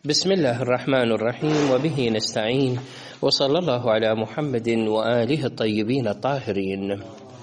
بسم الله الرحمن الرحيم، وبه نستعين، وصلى الله على محمد وآله الطيبين الطاهرين.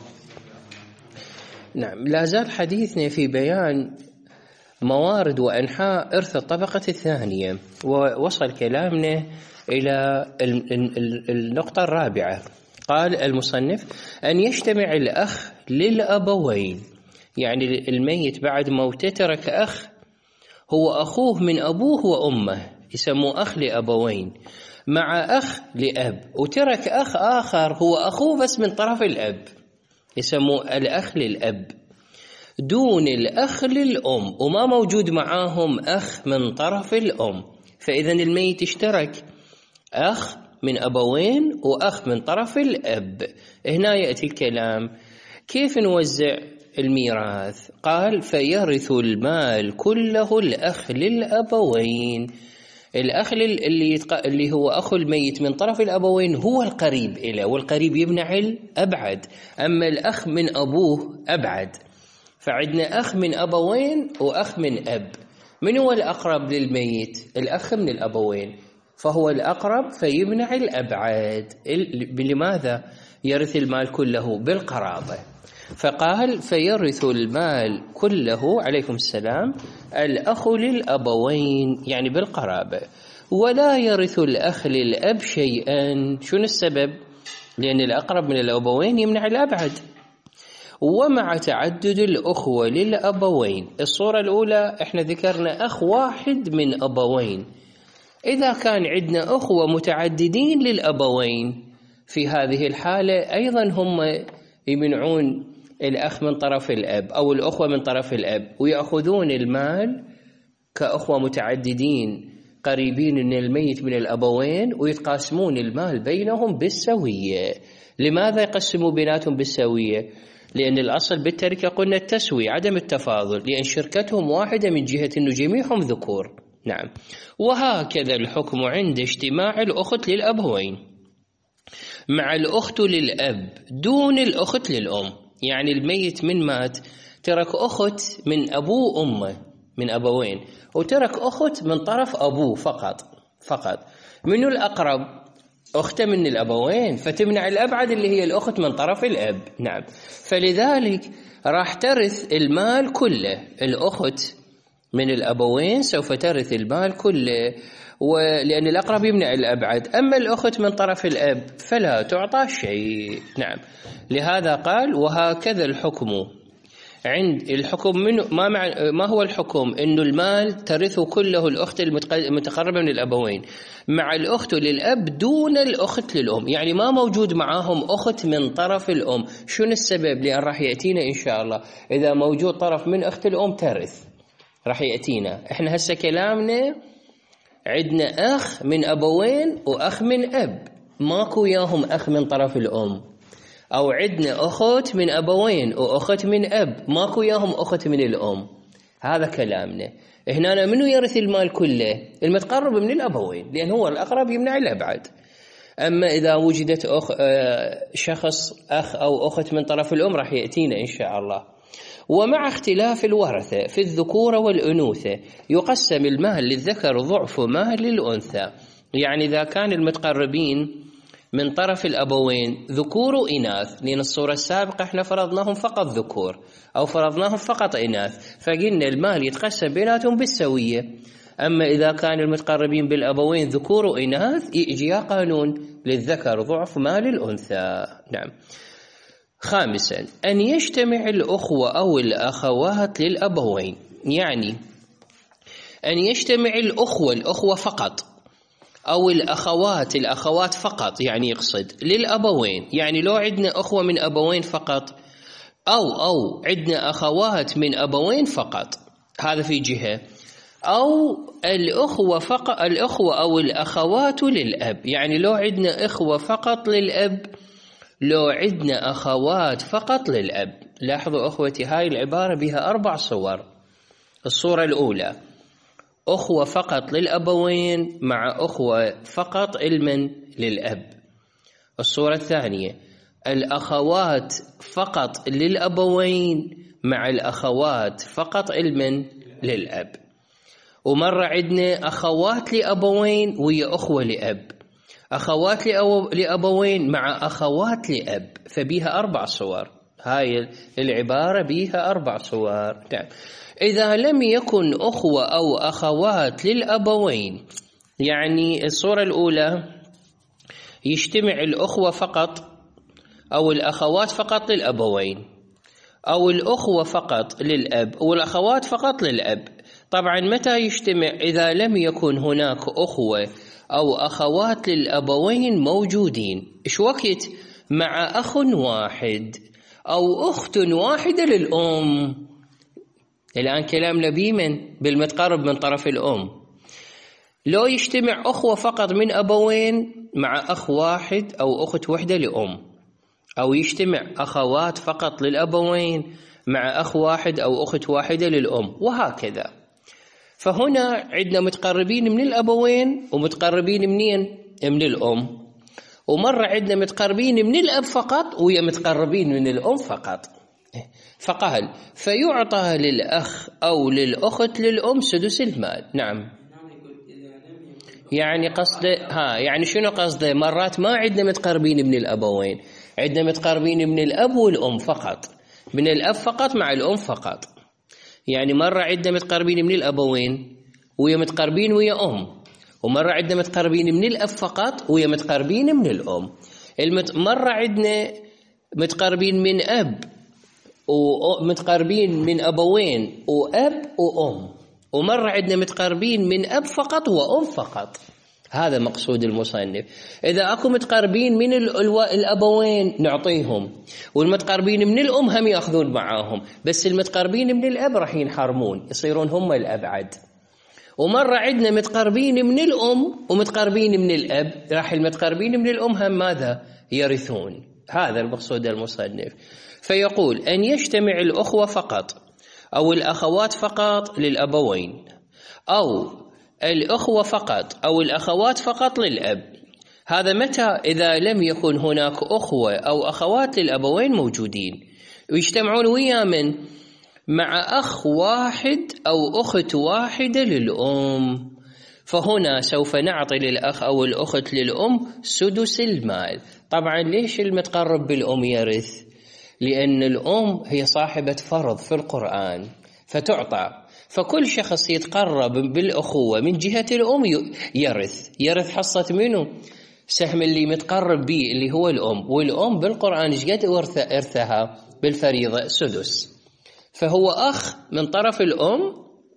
نعم، لا زال حديثنا في بيان موارد وأنحاء إرث الطبقة الثانية، ووصل كلامنا إلى النقطة الرابعة. قال المصنف: أن يجتمع الأخ للأبوين، يعني الميت بعد موته ترك أخ هو أخوه من أبوه وأمه، يسموه أخ لأبوين، مع أخ لأب، وترك أخ آخر هو أخوه بس من طرف الأب، يسموه الأخ للأب، دون الأخ للأم، وما موجود معاهم أخ من طرف الأم. فإذا الميت اشترك أخ من أبوين وأخ من طرف الأب. هنا يأتي الكلام كيف نوزع الميراث. قال: فيرث المال كله الأخ للأبوين. الأخ اللي هو أخو الميت من طرف الأبوين هو القريب إليه، والقريب يمنع الأبعد، أما الأخ من أبوه أبعد. فعندنا أخ من أبوين وأخ من أب. من هو الأقرب للميت؟ الأخ من الأبوين، فهو الأقرب فيمنع الأبعد. لماذا يرث المال كله؟ بالقرابة. فقال: فيرث المال كله، عليكم السلام، الأخ للأبوين، يعني بالقرابة، ولا يرث الأخ للأب شيئا. شنو السبب؟ لأن الأقرب من الأبوين يمنع الأبعد. ومع تعدد الأخوة للأبوين، الصورة الأولى احنا ذكرنا أخ واحد من أبوين. إذا كان عندنا أخوة متعددين للأبوين، في هذه الحالة أيضا هم يمنعون الأخ من طرف الأب أو الأخوة من طرف الأب، ويأخذون المال كأخوة متعددين قريبين من الميت من الأبوين، ويتقاسمون المال بينهم بالسوية. لماذا يقسموا بيناتهم بالسوية؟ لأن الأصل بالتركة قلنا التسوية، عدم التفاضل، لأن شركتهم واحدة من جهة أنه جميعهم ذكور. نعم. وهكذا الحكم عند اجتماع الأخت للأبوين مع الأخت للأب دون الأخت للأم. يعني الميت من مات ترك أخت من أبوه وأمه من أبوين، وترك أخت من طرف أبوه فقط. منو الأقرب؟ أخته من الأبوين، فتمنع الأبعد اللي هي الأخت من طرف الأب. نعم. فلذلك راح ترث المال كله. الأخت من الأبوين سوف ترث المال كله، ولأن الأقرب يمنع الأبعد. أما الأخت من طرف الأب فلا تعطى شيء. نعم. لهذا قال: وهكذا الحكم عند الحكم منه. ما هو الحكم؟ إنه المال ترثه كله الأخت المتقربة من الأبوين مع الأخت للأب دون الأخت للأم، يعني ما موجود معاهم أخت من طرف الأم. شنو السبب؟ لأن راح يأتينا إن شاء الله إذا موجود طرف من أخت الأم ترث، راح يأتينا. إحنا هسه كلامنا عندنا أخ من أبوين وأخ من أب، ماكو ياهم أخ من طرف الأم، أو عندنا أخت من أبوين وأخت من أب، ماكو ياهم أخت من الأم. هذا كلامنا. هنا منو يرث المال كله؟ المتقرب من الأبوين، لأن هو الأقرب يمنع الأبعد. أما إذا وجدت شخص أخ أو أخت من طرف الأم راح يأتينا إن شاء الله. ومع اختلاف الورثة في الذكورة والأنوثة يقسم المال للذكر ضعف مال للأنثى. يعني إذا كان المتقربين من طرف الأبوين ذكور وإناث، لأن الصورة السابقة احنا فرضناهم فقط ذكور أو فرضناهم فقط إناث، فقلنا المال يتقسم بيناتهم بالسوية. أما إذا كان المتقربين بالأبوين ذكور وإناث يجي قانون للذكر ضعف مال الأنثى. نعم. خامسا: أن يجتمع الأخوة أو الأخوات للأبوين، يعني أن يجتمع الأخوة فقط أو الأخوات فقط، يعني يقصد للأبوين. يعني لو عندنا أخوة من أبوين فقط أو عندنا أخوات من أبوين فقط، هذا في جهة. أو الأخوة أو الأخوات للأب، يعني لو عندنا إخوة فقط للأب، لو عندنا أخوات فقط للأب. لاحظوا أخوتي، هاي العبارة بها 4 صور. الصورة الأولى أخوة فقط للأبوين مع أخوة فقط علما للأب. الصورة الثانية الأخوات فقط للأبوين مع الأخوات فقط علما للأب. ومرة عندنا أخوات لأبوين ويا أخوة لأب، أخوات لأبوين مع أخوات لأب، فبيها 4 صور. هاي العبارة بيها 4 صور. نعم. إذا لم يكن أخوة أو أخوات للأبوين، يعني الصورة الأولى يجتمع الأخوة فقط أو الأخوات فقط للأبوين، أو الأخوة فقط للأب والأخوات فقط للأب. طبعا متى يجتمع؟ إذا لم يكن هناك أخوة أو أخوات للأبوين موجودين. إيش وقت؟ مع أخ واحد أو أخت واحدة للأم. الآن كلامنا بمن؟ بالمتقرب من طرف الأم. لو يجتمع أخوة فقط من أبوين مع أخ واحد أو أخت وحدة لأم، أو يجتمع أخوات فقط للأبوين مع أخ واحد أو أخت واحدة للأم، وهكذا. فهنا عندنا متقربين من الأبوين ومتقربين منين؟ من الأم. ومرة عندنا متقربين من الأب فقط ويا متقربين من الأم فقط. فقال فيعطى للأخ أو للأخت للأم سدس المال. نعم. يعني قصده يعني شنو قصده؟ مرات ما عندنا متقربين من الأبوين، عندنا متقربين من الأب والأم فقط، من الأب فقط مع الأم فقط. يعني مرة عندنا متقربين من الأبوين ويا متقربين ويا أم، ومرة عندنا متقربين من الأب فقط ويا متقربين من الأم. مرة عندنا متقربين من أب ومتقربين من أبوين وأب وأم، ومرة عندنا متقربين من أب فقط وأم فقط. هذا مقصود المصنف. إذا أكو متقربين من الأبوين نعطيهم، والمتقربين من الأم هم يأخذون معاهم، بس المتقربين من الأب راح ينحرمون، يصيرون هم الأبعد. ومرة عندنا متقربين من الأم ومتقربين من الأب، راح المتقربين من الأم هم ماذا؟ يرثون. هذا المقصود المصنف. فيقول أن يجتمع الأخوة فقط أو الأخوات فقط للأبوين، أو الأخوة فقط أو الأخوات فقط للأب. هذا متى؟ إذا لم يكن هناك أخوة أو أخوات للأبوين موجودين، ويجتمعون ويا من؟ مع أخ واحد أو أخت واحدة للأم. فهنا سوف نعطي للأخ أو الأخت للأم سدس المال. طبعا ليش المتقرب بالأم يرث؟ لأن الأم هي صاحبة فرض في القرآن فتعطى، فكل شخص يتقرب بالأخوة من جهة الأم يرث حصة منه؟ سهم اللي متقرب به اللي هو الأم، والأم بالقرآن ايش قد إرثها بالفريضة؟ سدس. فهو أخ من طرف الأم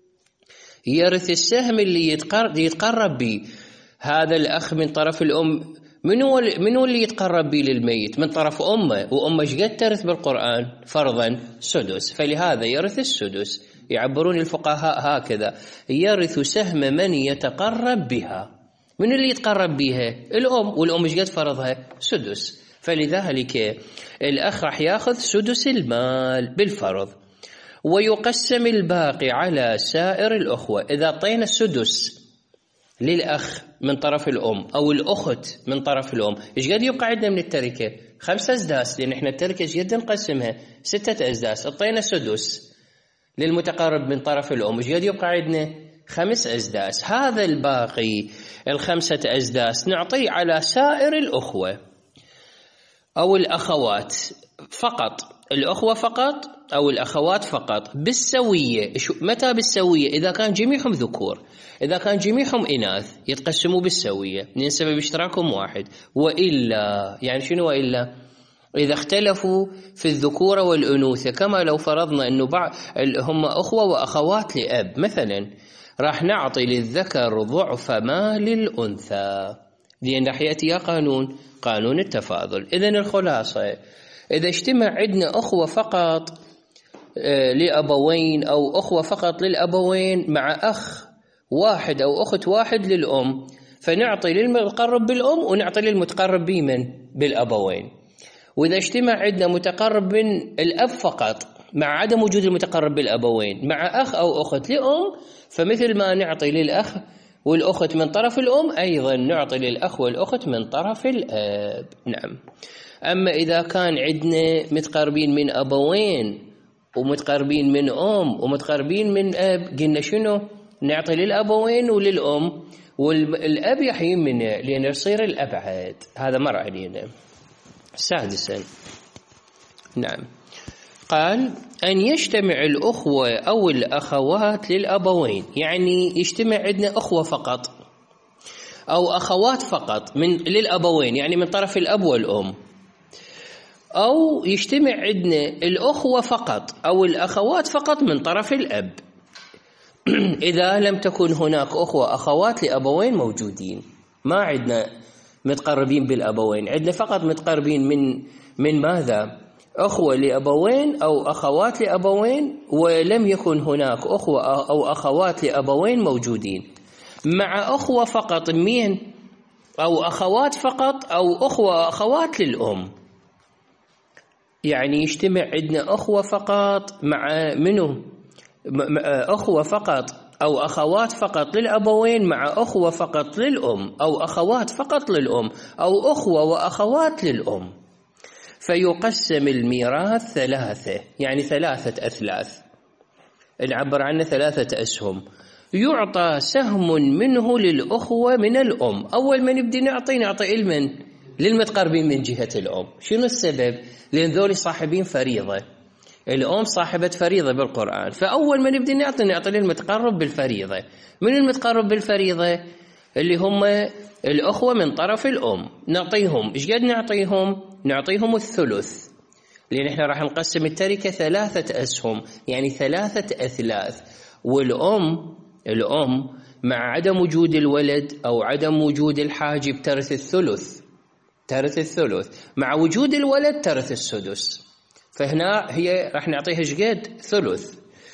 يرث السهم اللي يتقرب به. هذا الأخ من طرف الأم منو اللي يتقرب به للميت؟ من طرف أمه، وأمه ايش قد ترث بالقرآن؟ فرضا سدس، فلهذا يرث السدس. يعبرون الفقهاء هكذا: يرث سهم من يتقرب بها. من اللي يتقرب بها؟ الأم، والأم ايش قد فرضها؟ سدس، فلذلك الأخ راح ياخذ سدس المال بالفرض، ويقسم الباقي على سائر الأخوة. إذا أعطينا السدس للأخ من طرف الأم أو الأخت من طرف الأم، إيش قد يبقى عندنا من التركة؟ 5 أسداس، لأن إحنا التركة إيش قد نقسمها؟ 6 أسداس. أعطينا سدس للمتقرب من طرف الأم، إيش قد يبقى عندنا؟ 5 أسداس. هذا الباقي 5 أسداس نعطيه على سائر الأخوة أو الأخوات فقط، الأخوة فقط أو الأخوات فقط بالسوية. متى بالسوية؟ إذا كان جميعهم ذكور. إذا كان جميعهم إناث يتقسموا بالسوية من سبب اشتراكهم واحد. وإلا يعني شنو وإلا؟ إذا اختلفوا في الذكورة والأنوثة، كما لو فرضنا أنه هم أخوة وأخوات لأب مثلا، راح نعطي للذكر ضعف ما للأنثى، لأن راح يأتي قانون التفاضل. إذن الخلاصة: إذا اجتمع عندنا أخوة فقط لأبوين أو أخوة فقط للأبوين مع أخ واحد أو أخت واحد للأم، فنعطي للمتقرب بالأم ونعطي للمتقرب بالأبوين. وإذا اجتمع عندنا متقرب من الأب فقط مع عدم وجود المتقرب بالأبوين مع أخ أو أخت لأم، فمثل ما نعطي للأخ والأخت من طرف الأم، أيضا نعطي للأخ والأخت من طرف الأب. نعم. أما إذا كان عندنا متقربين من أبوين ومتقربين من أم ومتقربين من أب، قلنا شنو؟ نعطي للأبوين وللأم، والأب يحيي منه لأن يصير الأبعد. هذا مر علينا. سادسا، نعم، قال أن يجتمع الأخوة أو الأخوات للأبوين، يعني يجتمع عندنا أخوة فقط أو أخوات فقط للأبوين، يعني من طرف الأب والأم، أو يجتمع عندنا الأخوة فقط أو الأخوات فقط من طرف الأب إذا لم تكن هناك أخوة أخوات لأبوين موجودين. ما عندنا متقربين بالأبوين، عندنا فقط متقربين من ماذا؟ أخوة لأبوين أو أخوات لأبوين، ولم يكن هناك أخوة أو أخوات لأبوين موجودين. مع أخوة فقط مين؟ أو أخوات فقط أو أخوة أخوات للأم، يعني يجتمع عندنا أخوة فقط مع منه؟ أخوة فقط أو أخوات فقط للأبوين مع أخوة فقط للأم، أو أخوات فقط للأم، أو أخوة وأخوات للأم. فيقسم الميراث ثلاثة، يعني ثلاثة أثلاث، نعبر عنه ثلاثة أسهم. يعطى سهم منه للأخوة من الأم. أول ما نبدي نعطي المن للمتقربين من جهة الأم. شنو السبب؟ لأن ذول صاحبين فريضة، الأم صاحبة فريضة بالقرآن، فأول ما نبدي نعطي للمتقرب بالفريضة. من المتقرب بالفريضة؟ اللي هم الأخوة من طرف الأم. نعطيهم إيش قد نعطيهم الثلث، لأن إحنا راح نقسم التركة ثلاثة أسهم، يعني ثلاثة أثلاث. والأم مع عدم وجود الولد أو عدم وجود الحاجب ترث الثلث، مع وجود الولد ترث السدس. فهنا هي راح نعطيها ايش قد؟ ثلث.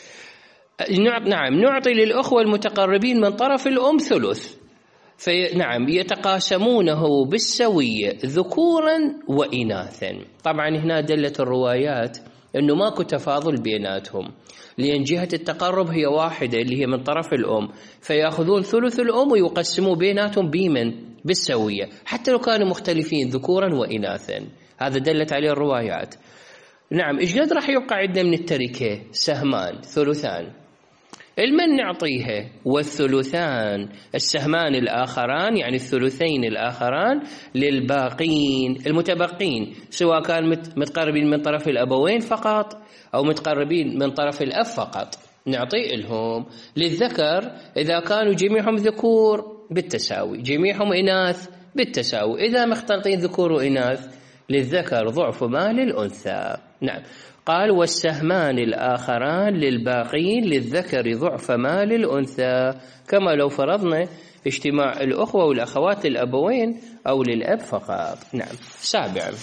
نعم، نعطي للأخوة المتقربين من طرف الأم ثلث. نعم، يتقاسمونه بالسوية ذكورا وإناثا. طبعا هنا دلت الروايات أنه ماكو تفاضل بيناتهم، لأن جهة التقرب هي واحدة اللي هي من طرف الأم، فيأخذون ثلث الأم ويقسموا بيناتهم بالسوية، حتى لو كانوا مختلفين ذكورا وإناثا. هذا دلت عليه الروايات. نعم، إيش قد راح يبقى عندنا من التركة؟ سهمان، ثلثان. المن نعطيها، والثلثان السهمان الآخران، يعني الثلثين الآخران للباقين المتبقين، سواء كان متقربين من طرف الأبوين فقط أو متقربين من طرف الأب فقط، نعطي لهم. للذكر إذا كانوا جميعهم ذكور بالتساوي، جميعهم إناث بالتساوي. إذا مختلطين ذكور وإناث للذكر ضعف ما للأنثى. نعم، قال والسهمان الآخران للباقين للذكر ضعف ما للأنثى، كما لو فرضنا اجتماع الأخوة والأخوات للأبوين أو للأب فقط. نعم. سابعا،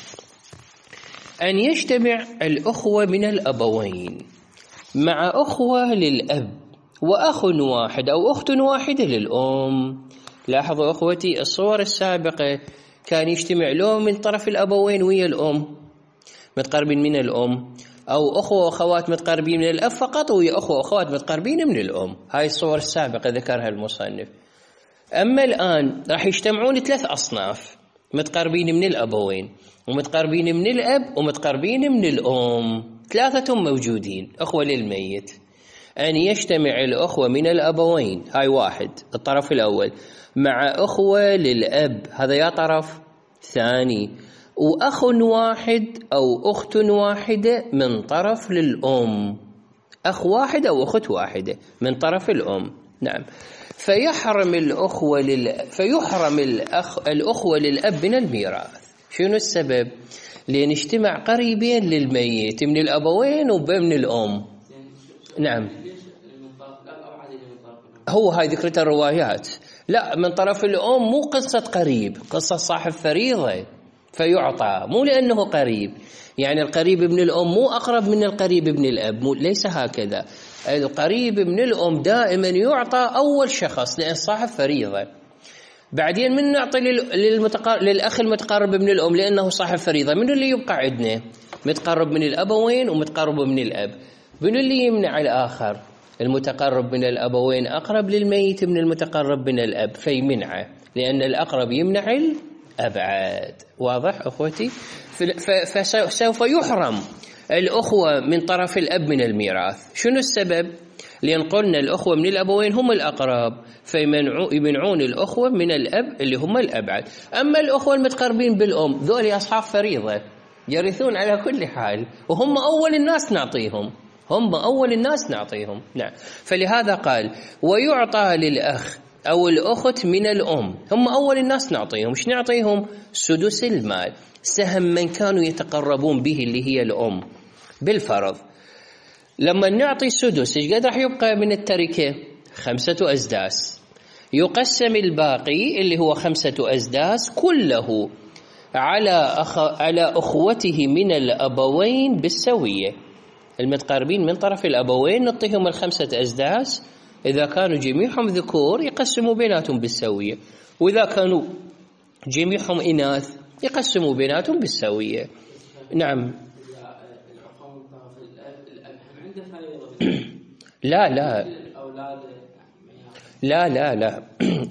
أن يجتمع الأخوة من الأبوين مع أخوة للأب وأخ واحد أو أخت واحدة للأم. لاحظوا أخوتي الصور السابقة كان يجتمع لهم من طرف الأبوين ويا الأم متقربين من الأم، أو أخوة وأخوات متقربين من الأب فقط ويا أخوة وأخوات متقربين من الأم. هاي الصور السابقة ذكرها المصنف. أما الآن راح يجتمعون ثلاث أصناف، متقربين من الأبوين ومتقربين من الأب ومتقربين من الأم، ثلاثة موجودين أخوة للميت. أن يجتمع الأخوة من الأبوين، هاي واحد الطرف الأول، مع أخوة للأب، هذا يا طرف ثاني، وأخ واحد أو أخت واحدة من طرف للأم، أخ واحد أو أخت واحدة من طرف الأم. نعم. فيحرم الأخوة للأب من الميراث. شنو السبب؟ لأن اجتمع قريبين للميت من الأبوين ومن الأم. نعم، هو هاي ذكرت الروايات. لا، من طرف الأم مو قصة قريب، قصة صاحب فريضة فيعطى، مو لأنه قريب، يعني القريب من الأم مو أقرب من القريب من الأب، ليس هكذا. القريب من الأم دائما يعطى أول شخص لأن صاحب فريضة، بعدين من نعطي للأخ المتقرب من الأم لأنه صاحب فريضة. من اللي يبقى عندنا؟ متقرب من الأبوين ومتقرب من الأب. من اللي يمنع الآخر؟ المتقرب من الأبوين أقرب للميت من المتقرب من الأب، فيمنعه لأن الأقرب يمنع الأبعد. واضح أخوتي؟ فسوف يحرم الأخوة من طرف الأب من الميراث. شنو السبب؟ لأن قلنا الأخوة من الأبوين هم الأقرب، فيمنعون الأخوة من الأب اللي هم الأبعد. أما الأخوة المتقربين بالأم ذولي أصحاب فريضة يرثون على كل حال، وهم أول الناس نعطيهم، هم أول الناس نعطيهم. نعم. فلهذا قال ويعطى للأخ أو الأخت من الأم، هم أول الناس نعطيهم. إيش نعطيهم؟ سدس المال، سهم من كانوا يتقربون به اللي هي الأم بالفرض. لما نعطي سدس إيش قد راح يبقى من التركة؟ 5 أسداس. يقسم الباقي اللي هو 5 أسداس كله على أخوته من الأبوين بالسوية. المتقاربين من طرف الأبوين نعطيهم 5 أسداس، إذا كانوا جميعهم ذكور يقسموا بيناتهم بالسوية، وإذا كانوا جميعهم إناث يقسموا بيناتهم بالسوية. نعم. لا لا لا لا لا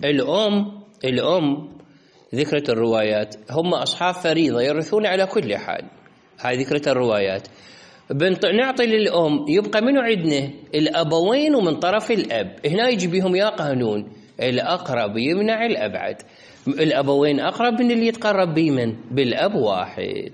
الأم ذكرت الروايات هم أصحاب فريضة يرثون على كل حال، هاي ذكرت الروايات. نعطي للأم يبقى منو عندنا؟ الأبوين ومن طرف الأب. هنا يجي بهم يا قانون الأقرب يمنع الأبعد. الأبوين أقرب من اللي يتقرب بمن؟ بالأب واحد.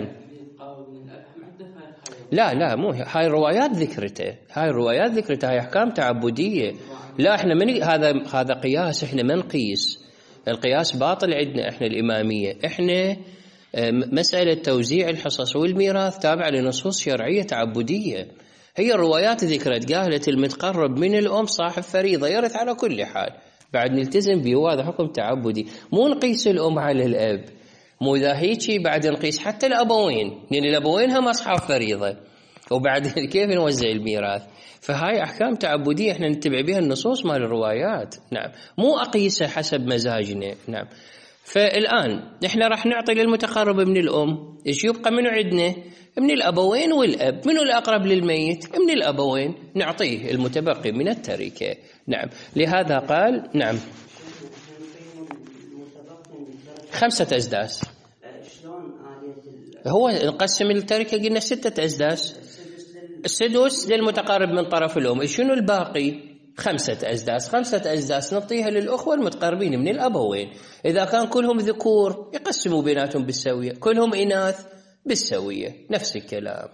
لا مو هاي الروايات ذكرته، هاي أحكام تعبدية. لا احنا من هذا قياس، احنا ما نقيس، القياس باطل عندنا احنا الإمامية. احنا مسألة توزيع الحصص والميراث تابعة لنصوص شرعية تعبدية. هي الروايات ذكرت قالت المتقرب من الأم صاحب فريضة يرث على كل حال، بعد نلتزم به، وهذا حكم تعبدي. مو نقيس الأم على الأب، مو إذا هيك بعد نقيس حتى الأبوين، يعني الأبوين هم أصحاب فريضة، وبعد كيف نوزع الميراث؟ فهاي أحكام تعبدية احنا نتبع بها النصوص مال الروايات. نعم، مو أقيسها حسب مزاجنا. نعم. فالآن احنا راح نعطي للمتقرب من الأم، ايش يبقى منو عندنا؟ من الأبوين والأب. منو الأقرب للميت؟ من الأبوين، نعطيه المتبقي من التركة. نعم. لهذا قال نعم 5 أسداس. هو نقسم التركة قلنا 6 أسداس، السدس للمتقرب من طرف الأم. شنو الباقي؟ 5 أسداس. 5 أسداس نعطيها للأخوة المتقربين من الأبوين. إذا كان كلهم ذكور يقسموا بيناتهم بالسوية، كلهم إناث بالسوية، نفس الكلام.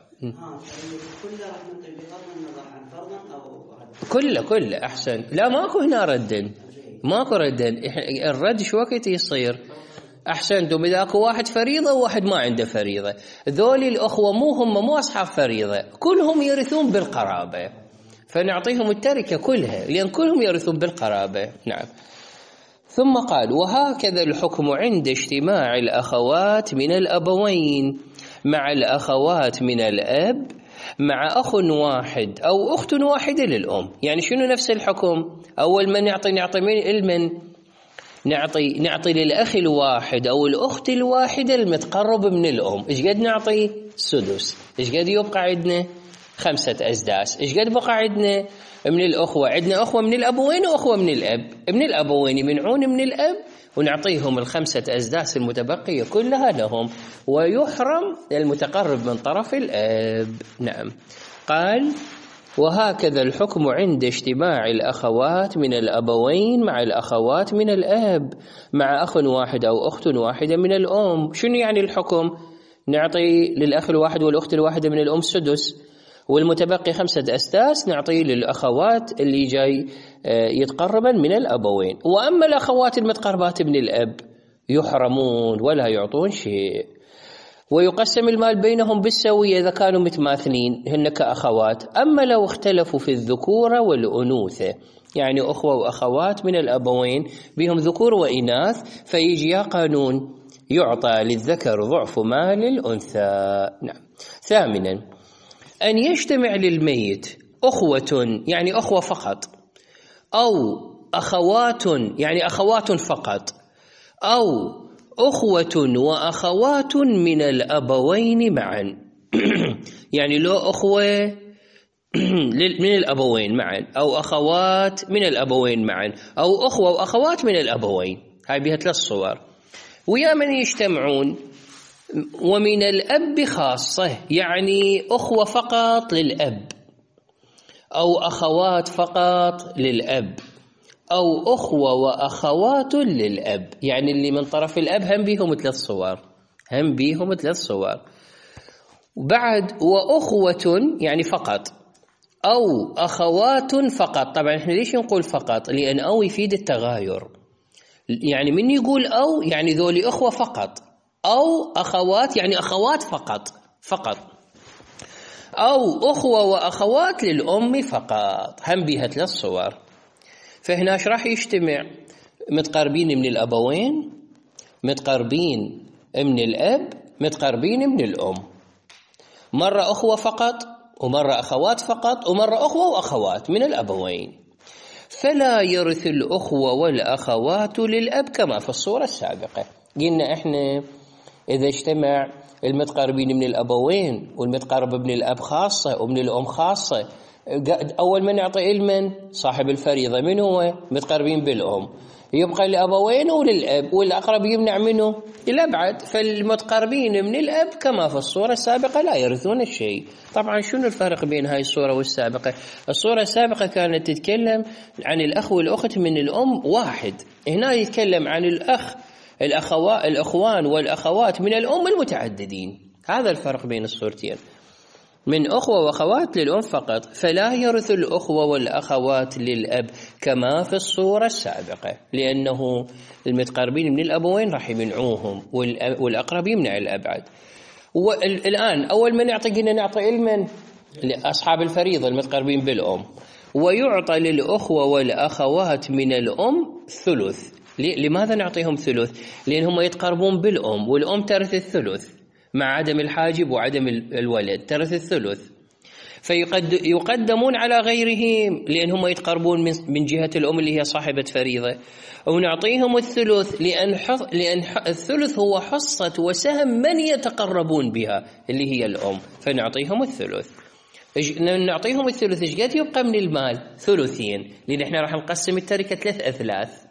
كله أحسن. لا ماكو هنا ردا، ماكو ردا. الرد شو وقت يصير؟ أحسنتم، إذا أكو واحد فريضة وواحد ما عنده فريضة، ذولي الأخوة مو أصحاب فريضة، كلهم يرثون بالقرابة، فنعطيهم التركة كلها لأن كلهم يرثون بالقرابة. نعم. ثم قال وهكذا الحكم عند اجتماع الأخوات من الأبوين مع الأخوات من الأب مع أخ واحد أو أخت واحدة للأم. يعني شنو نفس الحكم؟ أول ما نعطي من نعطي للأخ الواحد أو الأخت الواحدة المتقرب من الأم. إيش قد نعطي؟ سدس. إيش قد يبقى عندنا؟ 5 أسداس. إيش قد بقى عندنا من الأخوة؟ عندنا أخوة من الأبوين وأخوة من الأب. من الأبوين يمنعون من الأب ونعطيهم 5 أسداس المتبقية كلها لهم، ويحرم المتقرب من طرف الأب. نعم. قال وهكذا الحكم عند اجتماع الأخوات من الأبوين مع الأخوات من الأب مع أخ واحد أو أخت واحدة من الأم. شنو يعني الحكم؟ نعطي للأخ الواحد والأخت الواحدة من الأم سدس، والمتبقي 5 أسداس نعطي للأخوات اللي جاي يتقربن من الأبوين. وأما الأخوات المتقربات من الأب يحرمون ولا يعطون شيء. ويقسم المال بينهم بالسوية إذا كانوا متماثلين هن كأخوات. أما لو اختلفوا في الذكورة والأنوثة، يعني أخوة وأخوات من الأبوين بهم ذكور وإناث، فيجي يا قانون يعطى للذكر ضعف مال الأنثى. نعم. ثامنا أن يجتمع للميت أخوة يعني أخوة فقط، أو أخوات يعني أخوات فقط، أو أخوة وأخوات من الأبوين معا. يعني لو أخوة من الأبوين معا، أو أخوات من الأبوين معا، أو أخوة وأخوات من الأبوين. هاي بها 3 صور. ويا من يجتمعون ومن الأب خاصة، يعني أخوة فقط للأب، أو أخوات فقط للأب، أو أخوة وأخوات للأب، يعني اللي من طرف الأب هم بيهم 3 صور، هم بيهم 3 صور. وبعد وأخوة يعني فقط، أو أخوات فقط. طبعا احنا ليش نقول فقط؟ لأن أو يفيد التغاير، يعني من يقول أو يعني ذولي أخوة فقط، أو أخوات يعني أخوات فقط، أو أخوة وأخوات للأم فقط، هم بيها 3 صور. فهنا ايش راح يجتمع؟ متقربين من الأبوين، متقربين من الأب، متقربين من الأم. مرة أخوة فقط، ومرة أخوات فقط، ومرة أخوة وأخوات من الأبوين. فلا يرث الأخوة والأخوات للأب كما في الصورة السابقة. قلنا إحنا إذا اجتمع المتقربين من الأبوين والمتقرب من الأب خاصة ومن الأم خاصة، أول من يعطي المن صاحب الفريضة من هو؟ متقربين بالأم، يبقى الأبوين وللأب، والأقرب يمنع منه الأبعد. فالمتقربين من الأب كما في الصورة السابقة لا يرثون الشيء. طبعا شنو الفرق بين هاي الصورة والسابقة؟ الصورة السابقة كانت تتكلم عن الأخ والأخت من الأم واحد، هنا يتكلم عن الأخوان والأخوات من الأم المتعددين. هذا الفرق بين الصورتين، من أخوة وأخوات للأم فقط. فلا يرث الأخوة والأخوات للأب كما في الصورة السابقة، لأنه المتقربين من الأبوين راح يمنعوهم، والأقرب يمنع الأبعد. والآن أول من نعطي علما لأصحاب الفريضة المتقربين بالأم، ويعطى للأخوة والأخوات من الأم ثلث. لماذا نعطيهم ثلث؟ لأنهم يتقربون بالأم، والأم ترث الثلث مع عدم الحاجب وعدم الولد، ترث الثلث. فيقدمون على غيرهم لأنهم يتقربون من جهة الأم اللي هي صاحبة فريضة، ونعطيهم الثلث لأن الثلث هو حصة وسهم من يتقربون بها اللي هي الأم، فنعطيهم الثلث. نعطيهم الثلث ايش قد يبقى من المال؟ ثلثين، لأن احنا راح نقسم التركة 3 أثلاث.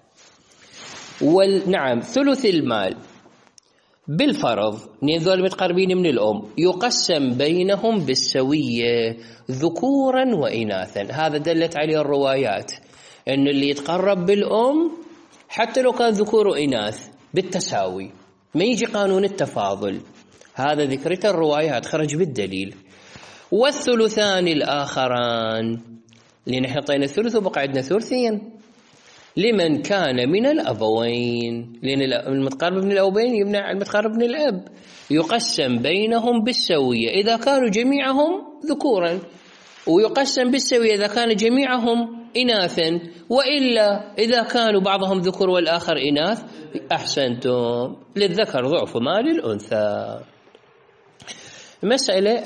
نعم، ثلث المال بالفرض ذول متقربين من الأم يقسم بينهم بالسوية ذكورا وإناثا. هذا دلت عليه الروايات، أن اللي يتقرب بالأم حتى لو كان ذكور وإناث بالتساوي، ما يجي قانون التفاضل. هذا ذكرته الروايات، خرج بالدليل. والثلثان الآخران، لأن احنا طينا الثلث وبقى عندنا ثلثين لمن كان من الأبوين، لأن المتقرب من الأبوين يمنع المتقرب من الأب. يقسم بينهم بالسوية إذا كانوا جميعهم ذكورا، ويقسم بالسوية إذا كان جميعهم إناثا، وإلا إذا كانوا بعضهم ذكور والآخر إناث أحسنتم، للذكر ضعف ما للأنثى. مسألة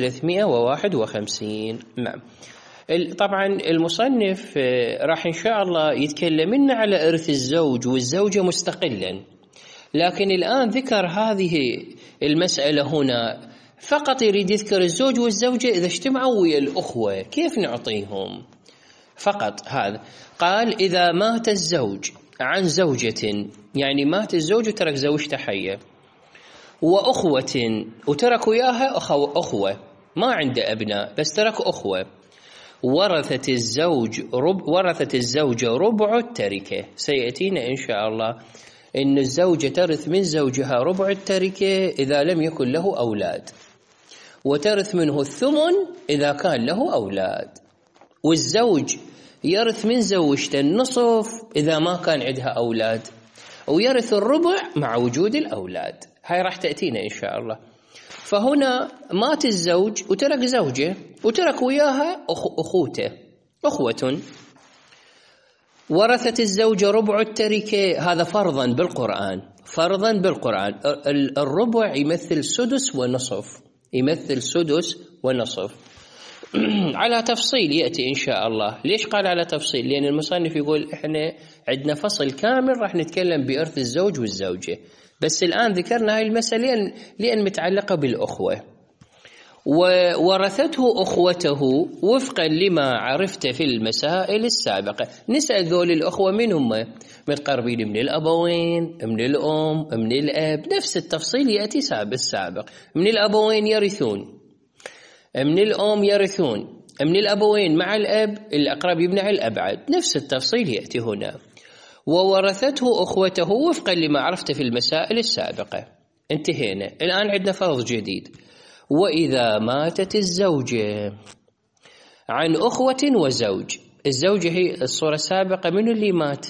1351. نعم، طبعا المصنف راح إن شاء الله يتكلم لنا على إرث الزوج والزوجة مستقلا، لكن الآن ذكر هذه المسألة هنا فقط يريد يذكر الزوج والزوجة إذا اجتمعوا ويا الأخوة كيف نعطيهم فقط. هذا قال إذا مات الزوج عن زوجة، يعني مات الزوج وترك زوجته حية، وأخوة وترك وياها أخوة ما عنده أبناء بس ترك أخوة، ورثت الزوجة ربع التركة. سيأتينا إن شاء الله إن الزوجة ترث من زوجها ربع التركة إذا لم يكن له أولاد، وترث منه الثمن إذا كان له أولاد، والزوج يرث من زوجته النصف إذا ما كان عندها أولاد، ويرث الربع مع وجود الأولاد. هاي راح تأتينا إن شاء الله. فهنا مات الزوج وترك زوجة وترك وياها أخوة، ورثت الزوجة ربع التركة. هذا فرضا بالقرآن، فرضا بالقرآن. الربع يمثل سدس ونصف، يمثل سدس ونصف. على تفصيل يأتي إن شاء الله. ليش قال على تفصيل؟ لأن المصنف يقول إحنا عندنا فصل كامل راح نتكلم بإرث الزوج والزوجة، بس الآن ذكرنا هاي المسألة لأن متعلقة بالأخوة. وورثته أخوته وفقا لما عرفت في المسائل السابقة. نسأل ذول الأخوة من هم؟ متقربين من الأبوين، من الأم، من الأب، نفس التفصيل يأتي السابق. من الأبوين يرثون، من الأم يرثون، من الأبوين مع الأب الأقرب يمنع الأبعد، نفس التفصيل يأتي هنا. وورثته أخوته وفقا لما عرفت في المسائل السابقة. انتهينا. الآن عندنا فرض جديد. وإذا ماتت الزوجة عن أخوة وزوج، الزوجة هي الصورة السابقة، من اللي مات؟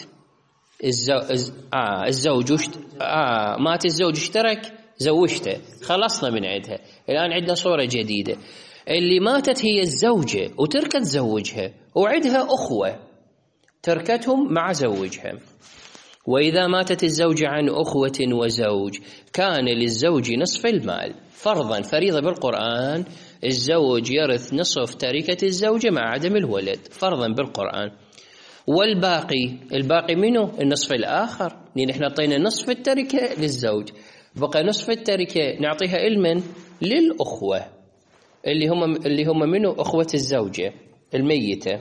الزوج مات الزوج، اشترك زوجته، خلصنا من عندها. الآن عندنا صورة جديدة، اللي ماتت هي الزوجة وتركت زوجها وعندها أخوة تركتهم مع زوجها. وإذا ماتت الزوجة عن أخوة وزوج كان للزوج نصف المال فرضا، فريضة بالقرآن، الزوج يرث نصف تركة الزوجة مع عدم الولد فرضا بالقرآن. والباقي منه النصف الآخر، لأن احنا اعطينا نصف التركة للزوج، بقى نصف التركة نعطيها لمن؟ للأخوة اللي هم منه أخوة الزوجة الميتة.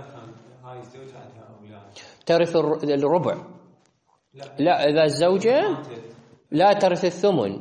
ترث الربع. لا إذا الزوجة لا ترث الثمن،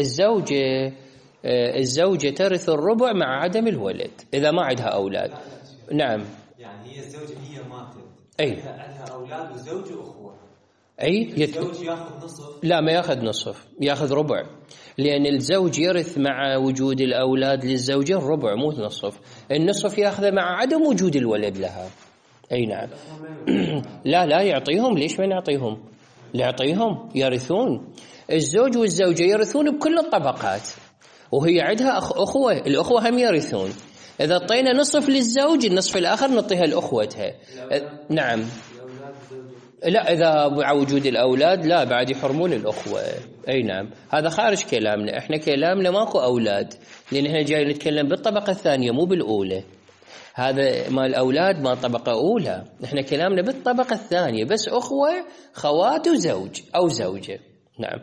الزوجة ترث الربع مع عدم الولد إذا ما عندها أولاد. نعم. يعني هي الزوجة هي ماتت، أي عندها أولاد وزوج وأخوة، أي الزوج يأخذ نصف؟ لا ما يأخذ نصف، يأخذ ربع، لأن الزوج يرث مع وجود الأولاد للزوجة الربع مو نصف، النصف يأخذه مع عدم وجود الولد لها. أي نعم. لا يعطيهم، ليش ما نعطيهم؟ يعطيهم، يرثون. الزوج والزوجة يرثون بكل الطبقات، وهي عندها أخوة، الأخوة هم يرثون. إذا اعطينا نصف للزوج النصف الآخر نعطيها لأخوتها. نعم. لا إذا مع وجود الأولاد لا بعد يحرمون الأخوة. أي نعم. هذا خارج كلامنا، إحنا كلامنا ماكو أولاد، لأن إحنا جاي نتكلم بالطبقة الثانية مو بالأولى. هذا ما الأولاد ما طبقة أولى، إحنا كلامنا بالطبقة الثانية، بس أخوة خوات وزوج أو زوجة. نعم.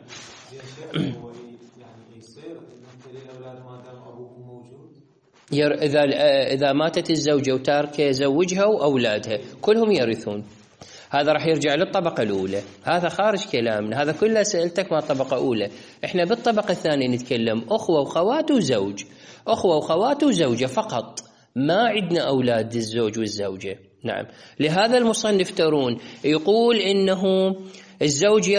إذا ماتت الزوجة وتارك زوجها وأولادها كلهم يرثون، هذا راح يرجع للطبقة الأولى، هذا خارج كلامنا، هذا كله سألتك ما طبقة أولى. إحنا بالطبقة الثانية نتكلم أخوة وخوات وزوج، أخوة وخوات وزوجة فقط، ما عندنا أولاد الزوج والزوجة. نعم. لهذا المصنف ترون يقول إنه الزوج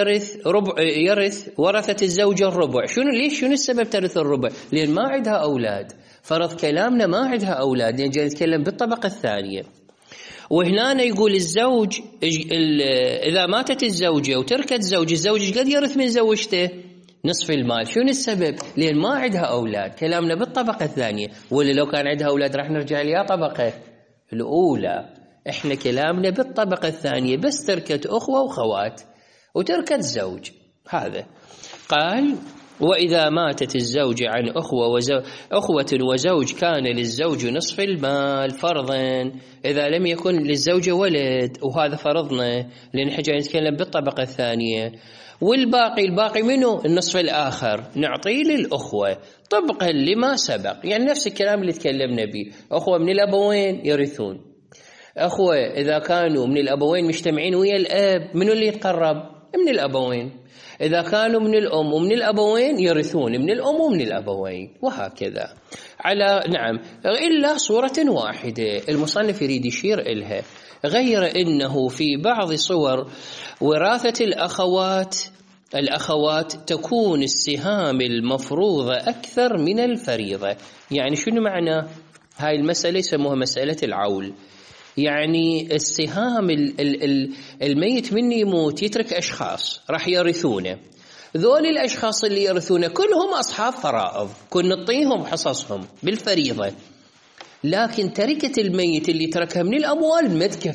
يرث ورثة الزوجة الربع. ليش؟ شنو السبب ترث الربع؟ لأن ما عندها أولاد، فرض كلامنا ما عندها أولاد، لأن جاي نتكلم بالطبقة الثانية. وهنا يقول الزوج إذا ماتت الزوجة وتركت الزوج قد يرث من زوجته نصف المال. شنو السبب؟ لأن ما عندها أولاد، كلامنا بالطبقة الثانية، ولا لو كان عندها أولاد راح نرجع لها طبقة الأولى. إحنا كلامنا بالطبقة الثانية، بس تركت أخوة وخوات وتركت زوج. هذا قال وإذا ماتت الزوجة عن أخوة وزوج كان للزوج نصف المال فرضا إذا لم يكن للزوجة ولد، وهذا فرضنا لأن احنا جاي نتكلم بالطبقة الثانية. والباقي منه النصف الآخر نعطيه للأخوة طبقا لما سبق، يعني نفس الكلام اللي تكلمنا به. أخوة من الأبوين يرثون، أخوة إذا كانوا من الأبوين مجتمعين ويا الأب منو اللي يتقرب؟ من الأبوين. إذا كانوا من الأم ومن الأبوين يرثون من الأم ومن الأبوين، وهكذا على نعم. إلا صورة واحدة المصنف يريد يشير إلها، غير إنه في بعض صور وراثة الأخوات تكون السهام المفروضة أكثر من الفريضة. يعني شنو معنى هاي المسألة؟ يسموها مسألة العول. يعني السهام الميت من يموت يترك أشخاص راح يرثونه، ذول الأشخاص اللي يرثونه كلهم أصحاب فرائض، كن نعطيهم حصصهم بالفريضة، لكن تركة الميت اللي تركها من الأموال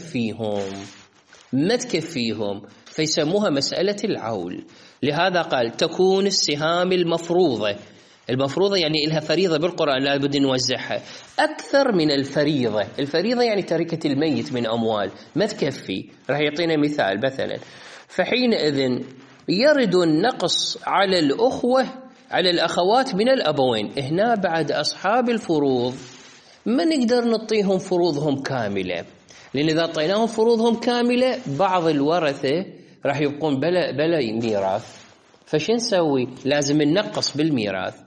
ما تكفيهم، فيسموها مسألة العول. لهذا قال تكون السهام المفروضة يعني إلها فريضة بالقرآن لابد نوزعها أكثر من الفريضة. الفريضة يعني تركة الميت من أموال ما تكفي. راح يعطينا مثال مثلا، فحينئذ يرد النقص على الأخوات من الأبوين. هنا بعد أصحاب الفروض ما نقدر نعطيهم فروضهم كاملة، لأن إذا أعطيناهم فروضهم كاملة بعض الورثة راح يبقون بلا ميراث، فشو نسوي؟ لازم ننقص بالميراث.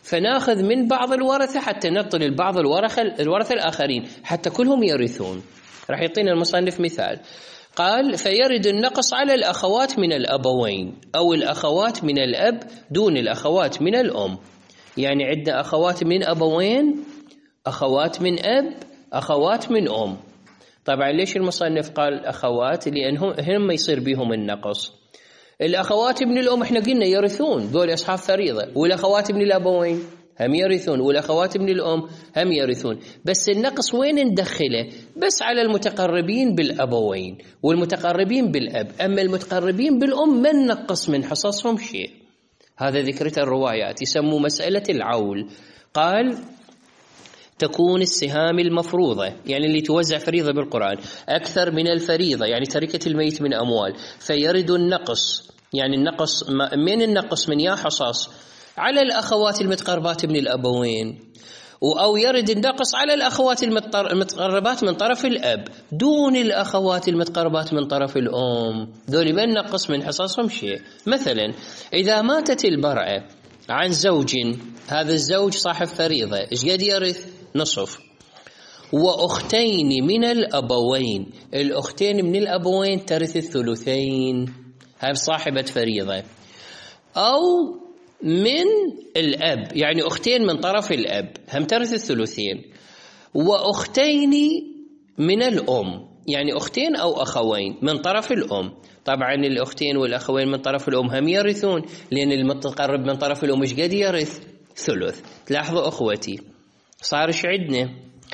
فناخذ من بعض الورثة حتى نعطي للبعض الورثة الآخرين حتى كلهم يرثون. راح يعطينا المصنف مثال، قال: فيرد النقص على الأخوات من الأبوين أو الأخوات من الأب دون الأخوات من الأم. يعني عندنا أخوات من أبوين، أخوات من أب، أخوات من أم. طبعا ليش المصنف قال أخوات؟ لأنهم هم يصير بهم النقص. الأخوات من الأم احنا قلنا يرثون، دول أصحاب فريضة، والأخوات من الأبوين هم يرثون، والأخوات من الأم هم يرثون. بس النقص وين ندخله؟ بس على المتقربين بالأبوين والمتقربين بالأب. أما المتقربين بالأم ما ننقص من حصصهم شيء. هذا ذكرت الروايات، يسموه مسألة العول. قال: تكون السهام المفروضة، يعني اللي توزع فريضة بالقرآن، أكثر من الفريضة، يعني تركة الميت من أموال، فيرد النقص. يعني النقص من النقص من يا حصص على الأخوات المتقربات من الأبوين، أو يرد النقص على الأخوات المتقربات من طرف الأب دون الأخوات المتقربات من طرف الأم. ذولي ما ننقص من حصصهم شيء. مثلا إذا ماتت المرأة عن زوج، هذا الزوج صاحب فريضة، إيش قد يرث؟ نصف. وأختين من الأبوين، الأختين من الأبوين ترث الثلثين، هاي صاحبة فريضة. أو من الأب، يعني أختين من طرف الأب هم ترث الثلثين. وأختين من الأم، يعني أختين أو أخوين من طرف الأم. طبعا الأختين والأخوين من طرف الأم هم يرثون، لأن المتقرب من طرف الأم إيش قد يرث؟ ثلث. تلاحظوا أخوتي صار إيش عندنا؟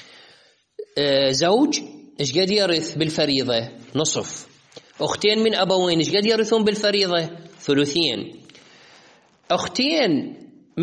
زوج إيش قد يرث بالفريضة؟ نصف. أختين من أبوين إيش قد يرثون بالفريضة؟ ثلثين. أختين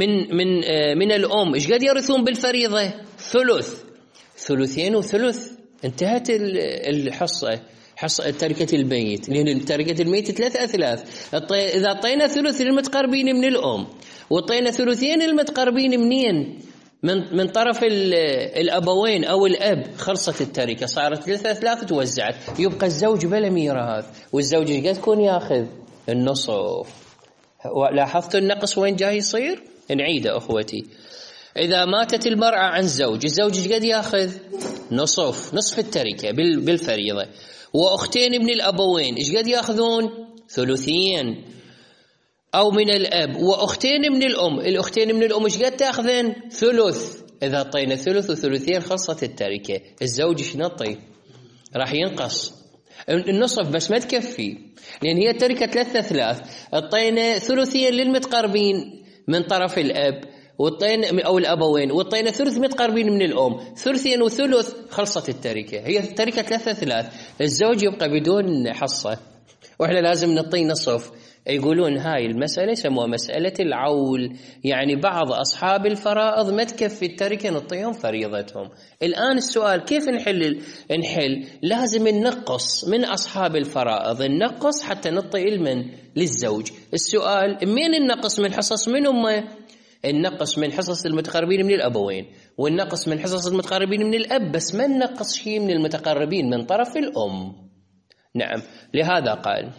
من الأم إيش قد يرثون بالفريضة؟ ثلث. ثلثين وثلث، انتهت الحصة، حصة تركة الميت، لأن تركة الميت 3 أثلاث. إذا أعطينا ثلث للمتقربين من الأم وأعطينا ثلثين للمتقربين منين؟ من طرف الأبوين أو الأب، خلصت التركة، صارت 3 أثلاث توزعت، يبقى الزوج بلا ميراث. والزوج قد يكون ياخذ النصف. لاحظتوا النقص وين جاي يصير؟ نعيده أخوتي. إذا ماتت المرأة عن زوج، الزوج قد ياخذ نصف التركة بالفريضة. وأختين من الأبوين إيش قد ياخذون؟ ثلثين. أو من الأب. وأختين من الأم، الأختين من الأم إيش قد تأخذن؟ ثلث. إذا أعطينا ثلث وثلثين خلصت التركة. الزوج إيش نعطي؟ راح ينقص النصف بس ما تكفي، لأن هي التركة 3 أثلاث. أعطينا ثلثين للمتقربين من طرف الأب أو الأبوين، وطينا ثلث متقربين من الأم، ثلثين وثلث، خلصت التركة. هي التركة 3 أثلاث، الزوج يبقى بدون حصة وإحنا لازم نعطيه نصف. يقولون هاي المسألة يسموها مسألة العول، يعني بعض أصحاب الفرائض ما تكفي التركة نعطيهم فريضتهم. الآن السؤال كيف نحل؟ لازم ننقص من أصحاب الفرائض، ننقص حتى نعطي المن للزوج. السؤال مين النقص من حصص منهم؟ النقص من حصص المتقربين من الأبوين، والنقص من حصص المتقربين من الأب، بس ما ننقص شيء من المتقربين من طرف الأم. نعم، لهذا قال: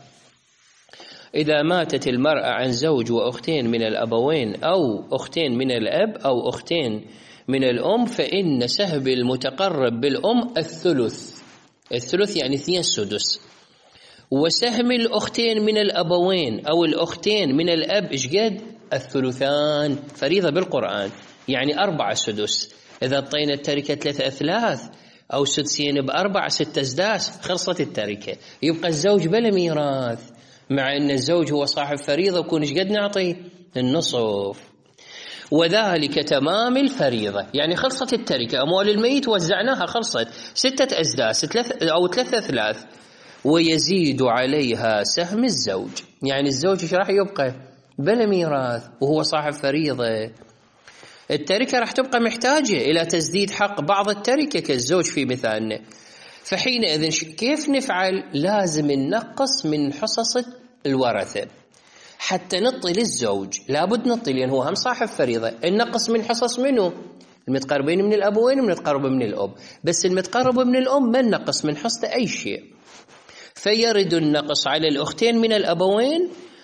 إذا ماتت المرأة عن زوج وأختين من الأبوين أو أختين من الأب أو أختين من الأم، فإن سهم المتقرب بالأم الثلث يعني 2/6. وسهم الأختين من الأبوين أو الأختين من الأب إيش قد؟ الثلثان، فريضة بالقرآن، يعني 4/6. إذا اعطينا التركة 3 أثلاث أو سدسين ب4 6 أسداس، خلصت التركة. يبقى الزوج بلا ميراث، مع أن الزوج هو صاحب فريضة، وكون إيش قد نعطي؟ النصف. وذلك تمام الفريضة، يعني خلصت التركة، أموال الميت وزعناها، خلصت 6 أسداس أو 3 أثلاث، ويزيد عليها سهم الزوج. يعني الزوج إيش راح يبقى؟ بلا ميراث وهو صاحب فريضة. التركة راح تبقى محتاجة إلى تسديد حق بعض التركة كالزوج في مثالنا. فحينئذ كيف نفعل؟ لازم ننقص من حصص الورثة حتى نعطي للزوج، لابد نعطي، لأن هو هم صاحب فريضة. ننقص من حصص منه المتقربين من الأبوين ومتقرب من الأب، بس المتقرب من الأم ما ننقص من حصته أي شيء. فيرد النقص على الأختين من الأبوين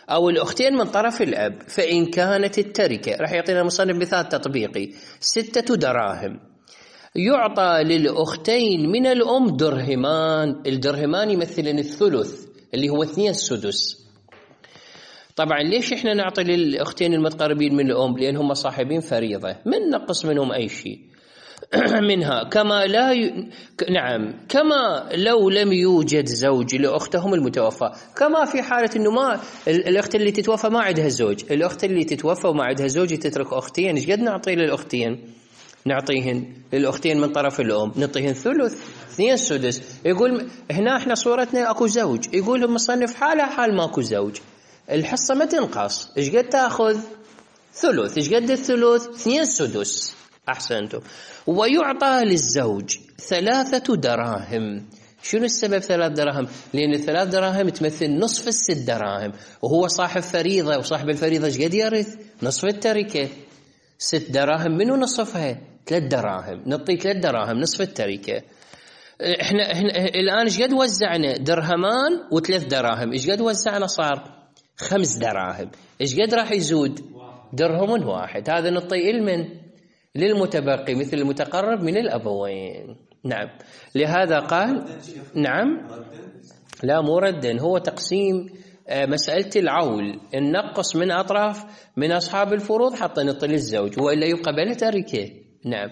أو الأختين من طرف الأب، فإن كانت التركة، راح يعطينا المصنف مثال تطبيقي، 6 دراهم، يعطى للأختين من الأم درهمان. الدرهمان يمثلن الثلث اللي هو 2 السدس. طبعا ليش احنا نعطي للأختين المتقربين من الأم؟ لأنهم صاحبين فريضة، من نقص منهم أي شيء منها، كما نعم، كما لو لم يوجد زوج لأختهم المتوفى، كما في حالة إنه ما الأخت اللي تتوفى ما عندها زوج، الأخت اللي تتوفى وما عندها زوج تترك أختين، إيش قد نعطي للأختين؟ نعطيهن للأختين من طرف الأم نعطيهن ثلث 2 السدس. يقول هنا احنا صورتنا اكو زوج، يقول المصنف حالها حال ماكو زوج، الحصة ما تنقص، ايش قد تاخذ؟ ثلث. ايش قد الثلث؟ 2 السدس. أحسنتم. ويعطى للزوج 3 دراهم. شنو السبب 3 دراهم؟ لأن 3 دراهم تمثل نصف 6 دراهم، وهو صاحب فريضة، وصاحب الفريضة ايش قد يرث؟ نصف التركة. 6 دراهم منو نصفها؟ 3 دراهم، نعطي 3 دراهم نصف التركة. احنا الآن ايش قد وزعنا؟ درهمان و3 دراهم، ايش قد وزعنا؟ صار 5 دراهم. ايش قد راح يزود؟ درهم واحد. هذا نعطي لمن؟ للمتبقي مثل المتقرب من الأبوين. نعم، لهذا قال نعم، لا مو ردا، هو تقسيم مسألة العول، النقص من أطراف من أصحاب الفروض حتى نعطي للزوج، وإلا يبقى بلا تركه. نعم،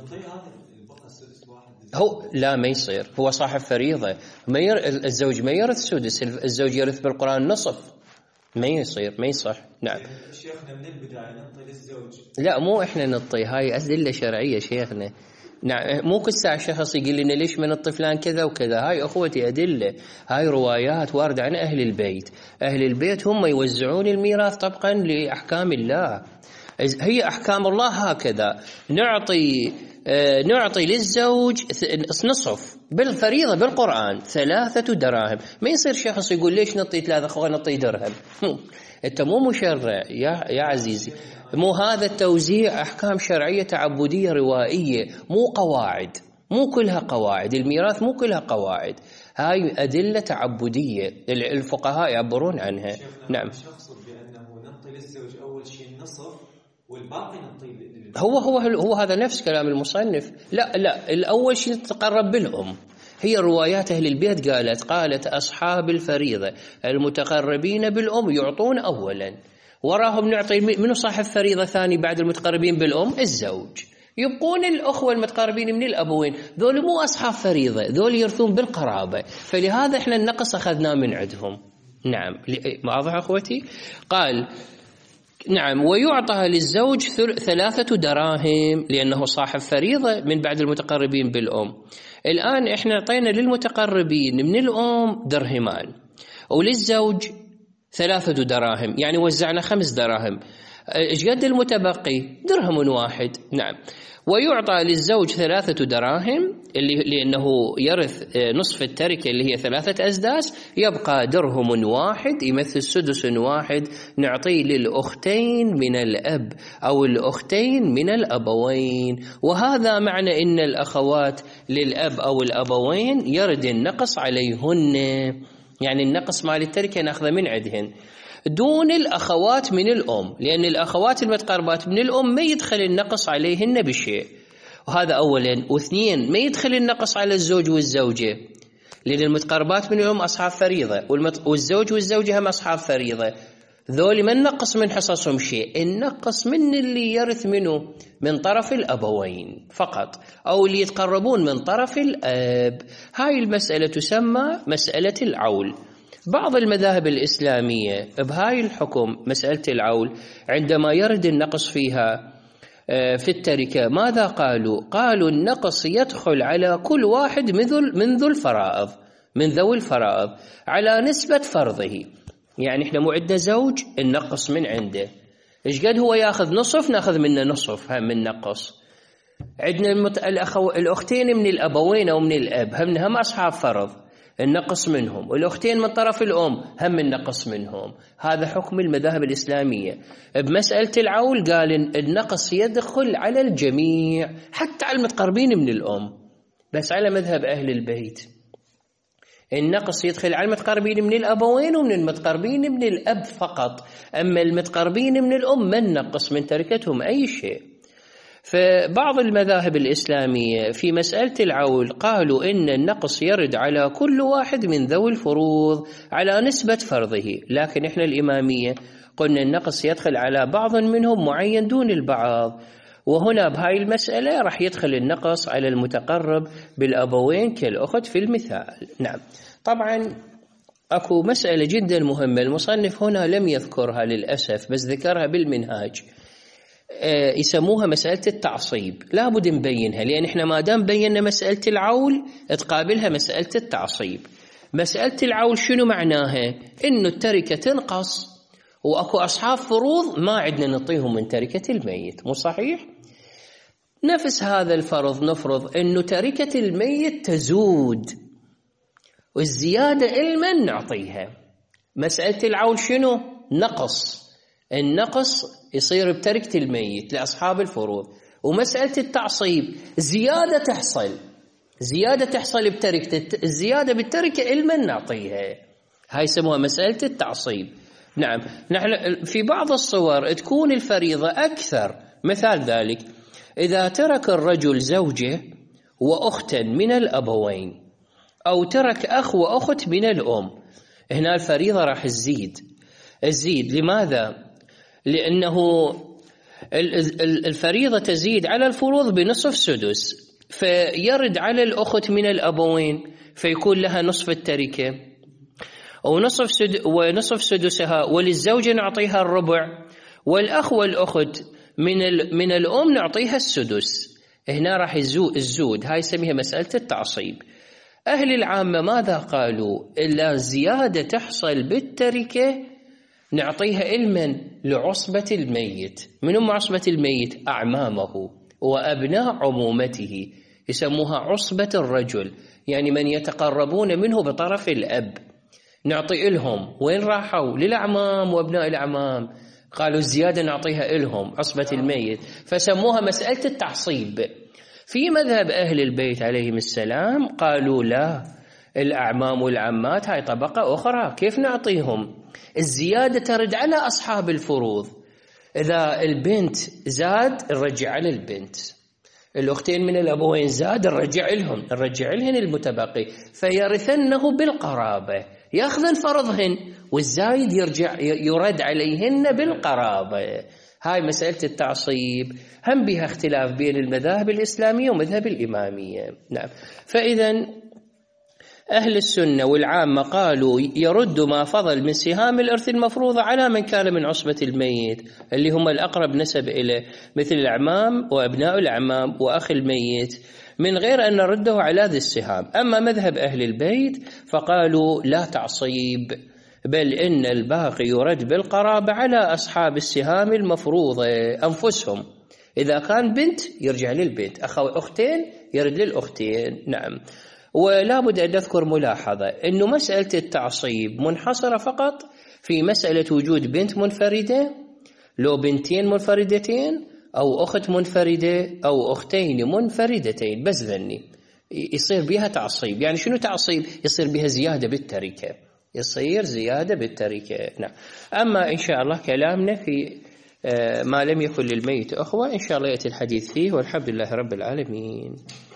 هو لا ما يصير، هو صاحب فريضة، الزوج ما يرث سدس، الزوج يرث بالقرآن نصف، ما يصير، ما يصح. نعم شيخنا من البداية نعطي للزوج، لا مو احنا نعطي، هاي أدلة شرعية شيخنا. نعم، مو كل ساعة شخص يقول لنا ليش من الطفلان كذا وكذا، هاي أخوتي أدلة، هاي روايات واردة عن أهل البيت. أهل البيت هم يوزعون الميراث طبقا لأحكام الله، هي أحكام الله هكذا. نعطي للزوج نصف بالفريضة بالقرآن 3 دراهم. ما يصير شخص يقول ليش نعطي 3 أخوة نعطي درهم. أنت مو مشرع يا عزيزي، مو هذا التوزيع أحكام شرعية تعبدية روائية، مو قواعد، مو كلها قواعد، الميراث مو كلها قواعد، هاي أدلة تعبدية الفقهاء يعبرون عنها. نعم، شخص بأنه نعطي للزوج أول شيء النصف والباقي نعطي هو هذا نفس كلام المصنف. لا الأول شيء تقرب بالأم، هي روايات أهل البيت قالت أصحاب الفريضة المتقربين بالأم يعطون أولا، وراهم نعطي منو صاحب فريضة ثاني بعد المتقربين بالأم؟ الزوج. يبقون الأخوة المتقربين من الأبوين، ذول مو أصحاب فريضة، ذول يرثون بالقرابة، فلهذا إحنا النقص أخذناه من عندهم. نعم، واضح أخوتي؟ قال نعم، ويعطى للزوج 3 دراهم لأنه صاحب فريضة من بعد المتقربين بالأم. الآن إحنا أعطينا للمتقربين من الأم درهمان، وللزوج 3 دراهم، يعني وزعنا 5 دراهم. إيش قد المتبقي؟ درهم واحد. نعم، ويعطى للزوج 3 دراهم لأنه يرث نصف التركة اللي هي 3 أسداس، يبقى درهم واحد يمثل سدس واحد، نعطيه للأختين من الأب أو الأختين من الأبوين. وهذا معنى إن الأخوات للأب أو الأبوين يرد النقص عليهن، يعني النقص مال التركة نأخذ من عندهن دون الأخوات من الأم، لأن الأخوات المتقربات من الأم ما يدخل النقص عليهن بشيء، وهذا أولا. واثنين، ما يدخل النقص على الزوج والزوجة، لأن المتقربات من الأم أصحاب فريضة، والزوج والزوجة هم أصحاب فريضة، ذول ما ننقص من حصصهم شيء، النقص من اللي يرث منه من طرف الأبوين فقط، أو اللي يتقربون من طرف الأب. هاي المسألة تسمى مسألة العول. بعض المذاهب الإسلامية بهاي الحكم مسألة العول عندما يرد النقص فيها في التركة ماذا قالوا؟ قالوا النقص يدخل على كل واحد من ذوي الفرائض على نسبة فرضه. يعني احنا مو عندنا زوج النقص من عنده، ايش قد هو ياخذ نصف ناخذ منه نصف هم من نقص. عندنا الأختين من الأبوين أو من الأب هم أصحاب فرض، النقص منهم، والأختين من طرف الأم هم النقص منهم. هذا حكم المذاهب الإسلامية. بمسألة العول قال النقص يدخل على الجميع حتى على المتقربين من الأم، بس على مذهب أهل البيت النقص يدخل على المتقربين من الأبوين ومن المتقربين من الأب فقط، أما المتقربين من الأم ما ننقص من تركتهم أي شيء. فبعض المذاهب الإسلامية في مسألة العول قالوا إن النقص يرد على كل واحد من ذوي الفروض على نسبة فرضه، لكن إحنا الإمامية قلنا النقص يدخل على بعض منهم معين دون البعض، وهنا بهاي المسألة راح يدخل النقص على المتقرب بالأبوين كالأخت في المثال. نعم، طبعا أكو مسألة جدا مهمة المصنف هنا لم يذكرها للأسف، بس ذكرها بالمنهاج، يسموها مسألة التعصيب. لابد نبينها، لأن إحنا ما دام بينا مسألة العول تقابلها مسألة التعصيب. مسألة العول شنو معناها؟ إنه التركة تنقص وأكو أصحاب فروض ما عندنا نعطيهم من تركة الميت، مو صحيح؟ نفس هذا الفرض نفرض إنه تركة الميت تزود والزيادة إلمن نعطيها. مسألة العول شنو؟ نقص، النقص يصير بتركة الميت لأصحاب الفروض. ومسألة التعصيب زيادة تحصل بتركة، الزيادة بالتركة إلمن نعطيها، هاي يسموها مسألة التعصيب. نعم، نحن في بعض الصور تكون الفريضة أكثر. مثال ذلك إذا ترك الرجل زوجة وأختا من الأبوين، أو ترك أخ وأخت من الأم، هنا الفريضة راح تزيد. لماذا؟ لأنه الفريضة تزيد على الفروض بنصف سدس، فيرد على الأخت من الأبوين فيكون لها نصف التركة ونصف سدسها، وللزوجة نعطيها الربع، والأخ والأخت من الأم نعطيها السدس. هنا راح الزود، هاي يسميها مسألة التعصيب. أهل العامة ماذا قالوا؟ إلا زيادة تحصل بالتركة نعطيها إلمن لعصبة الميت. من هم عصبة الميت؟ أعمامه وأبناء عمومته، يسموها عصبة الرجل، يعني من يتقربون منه بطرف الأب، نعطي لهم. وين راحوا؟ للأعمام وأبناء الأعمام، قالوا الزيادة نعطيها لهم عصبة الميت، فسموها مسألة التعصيب. في مذهب أهل البيت عليهم السلام قالوا لا، الأعمام والعمات هاي طبقة أخرى، كيف نعطيهم؟ الزيادة ترد على أصحاب الفروض. إذا البنت زاد نرجع على البنت، الأختين من الأبوين زاد نرجع لهن المتبقي، فيرثنه بالقرابة، يأخذن فرضهن، والزايد يرد عليهن بالقرابة. هاي مسألة التعصيب هم بها اختلاف بين المذاهب الإسلامية ومذهب الإمامية. نعم، فإذا أهل السنة والعامة قالوا يرد ما فضل من سهام الإرث المفروضة على من كان من عصبة الميت، اللي هم الأقرب نسب إليه، مثل الأعمام وأبناء الأعمام وأخ الميت، من غير أن نرده على ذي السهام. أما مذهب أهل البيت فقالوا لا تعصيب، بل إن الباقي يرد بالقرابة على أصحاب السهام المفروضة أنفسهم. إذا كان بنت يرجع للبنت، أختين يرد للأختين. نعم، ولا بد أن نذكر ملاحظة أنه مسألة التعصيب منحصرة فقط في مسألة وجود بنت منفردة، لو بنتين منفردتين، أو أخت منفردة، أو أختين منفردتين، بس ذني يصير بها تعصيب. يعني شنو تعصيب؟ يصير بها زيادة بالتركة، نعم. أما إن شاء الله كلامنا في ما لم يكن للميت أخوة إن شاء الله يأتي الحديث فيه، والحمد لله رب العالمين.